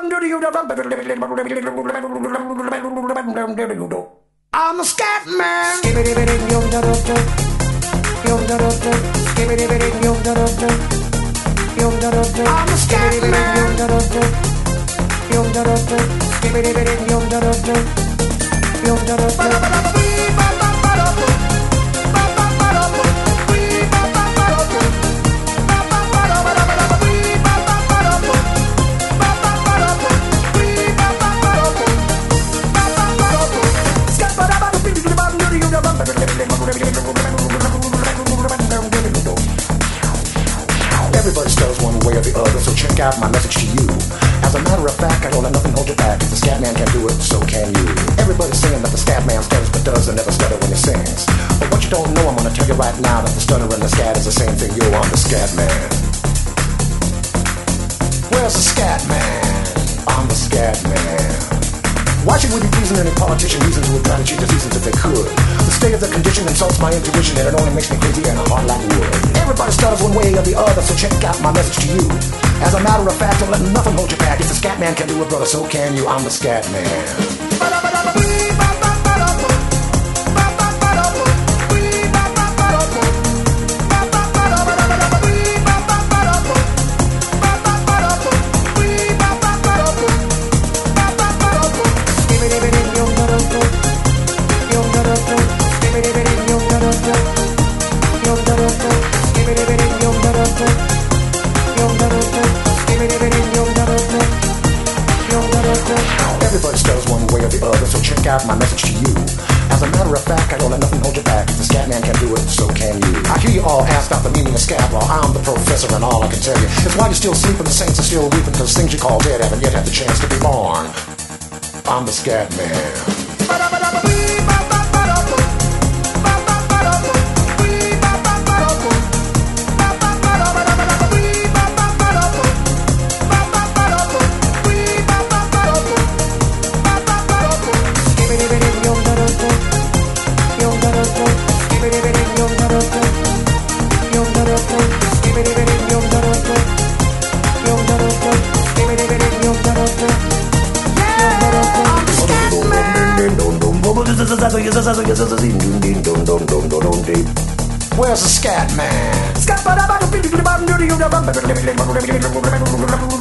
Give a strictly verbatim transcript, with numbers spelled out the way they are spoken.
I'm a scat man. I'm a scat Everybody stutters one way or the other, so check out my message to you. As a matter of fact, I don't let nothing hold you back. If the scat man can do it, so can you. Everybody's saying that the scat man stutters but does and never stutter when he sings. But what you don't know, I'm gonna tell you right now that the stutter and the scat is the same thing. Yo, I'm the scat man. Where's the scat man? I'm the scat man. Why should we be pleasing any politician reasons who would try to cheat the seasons if they could? The state of the condition insults my intuition and it only makes me crazy and hard like wood. Everybody stutters one way or the other, so check out my message to you. As a matter of fact, don't let nothing hold you back. If the scat man can do it, brother, so can you. I'm the scat man. Everybody stutters one way or the other, so check out my message to you. As a matter of fact, I don't let nothing hold you back. If the scat man can do it, so can you. I hear you all ask out the meaning of scat law. I'm the professor and all I can tell you is why you're still sleeping, the saints are still weeping, cause things you call dead haven't yet had the chance to be born. I'm the scat man. Where's the scat man?